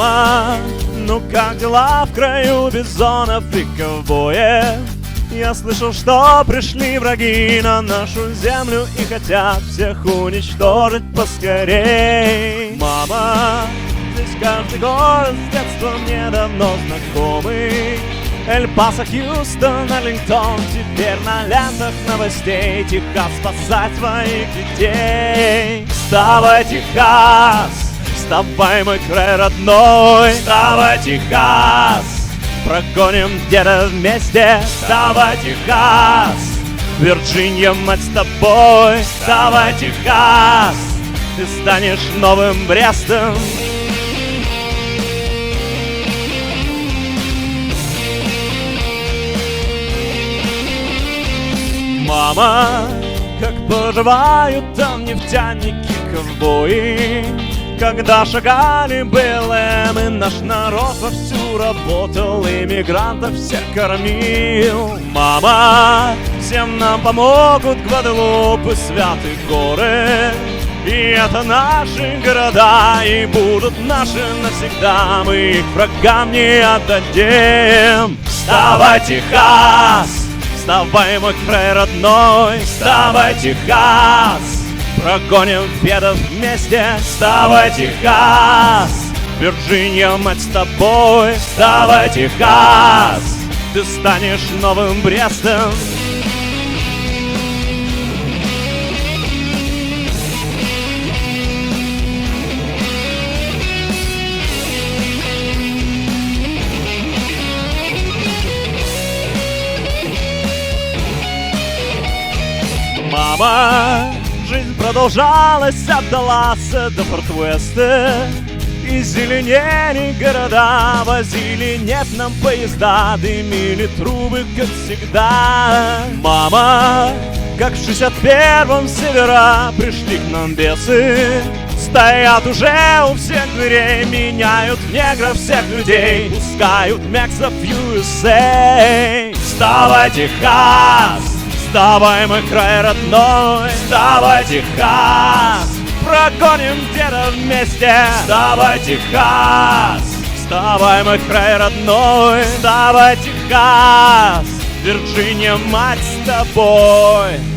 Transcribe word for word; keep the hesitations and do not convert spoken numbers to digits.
Мама, ну как дела в краю бизонов и ковбоев? Я слышал, что пришли враги на нашу землю и хотят всех уничтожить поскорей. Мама, здесь каждый город с детства мне давно знакомый. Эль-Пасо, Хьюстон, Арлингтон, теперь на лентах новостей. Техас, спасать своих детей. Вставай, Техас, вставай, мой край родной. Вставай, Техас, прогоним деда вместе. Вставай, Техас, Вирджиния, мать с тобой. Вставай, Техас, ты станешь новым Брестом. Мама, как поживают там нефтяники, ковбои? Когда шагали БЛМ, и наш народ вовсю работал, иммигрантов всех кормил. Мама, всем нам помогут Гваделуп и Святые горы. И это наши города, и будут наши навсегда. Мы их врагам не отдадим. Вставай, Техас, вставай, мой край родной. Вставай, Техас, прогоним бедов вместе. Вставай, Техас, Вирджиния, мать с тобой. Вставай, Техас, ты станешь новым Брестом. Мама, жизнь продолжалась от Далласа до Форт-Уэста. И зеленели города, возили нефть нам поезда, дымили трубы, как всегда. Мама, как в шестьдесят первом севера пришли к нам бесы. Стоят уже у всех дверей, меняют в негров всех людей, пускают мексов в ю эс эй. Вставай, Техас, вставай, мой край родной. Вставай, Техас, прогоним деда вместе. Вставай, Техас, вставай, мой край родной. Вставай, Техас, Вирджиния, мать с тобой.